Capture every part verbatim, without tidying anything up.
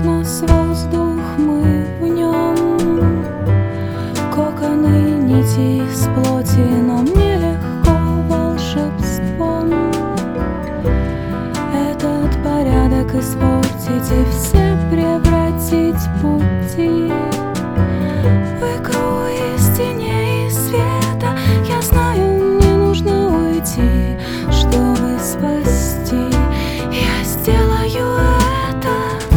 нас воздух, мы в нем. Коконы нити из плоти, но мне легко волшебством этот порядок испортить и все превратить в пути в игру из теней и света. Я знаю, мне нужно уйти, чтобы спасти. Я сделаю это.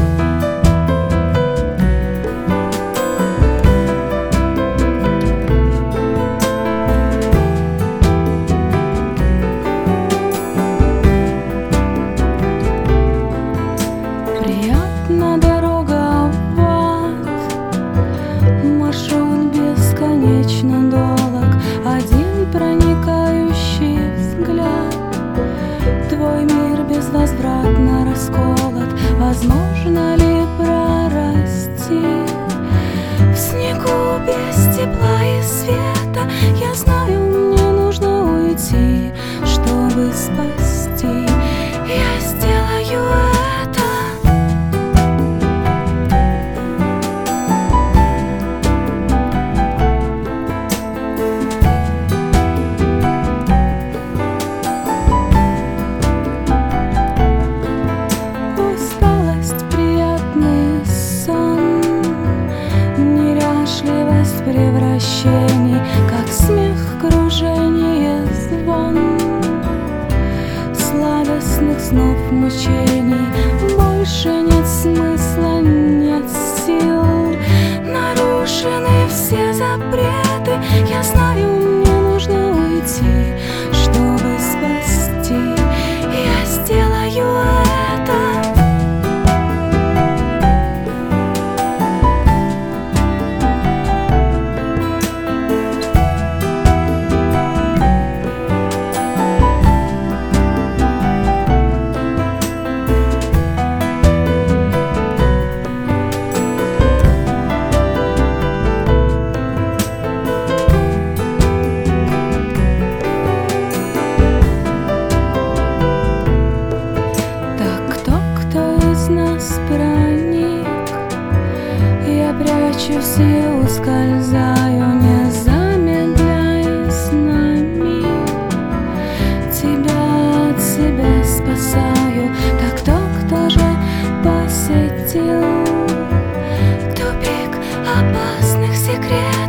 Приятна дорога в ад, маршрут бесконечно долг, один проникающий взгляд. Твой мир безвозвратно расколот. Возможно ли прорасти в снегу без тепла и света? Я знаю, мне нужно уйти, чтобы спасти. Я сделаю это. Превращений, как смех, кружение, звон сладостных снов, мучений. Больше нет смысла, нет сил, нарушены все запреты. Я знаю, мне нужно уйти, чтобы спасти. Я сделаю это. Нас проник, я прячусь и ускользаю, не замедляясь на миг. Тебя от себя спасаю. Так кто, кто же посетил тупик опасных секретов?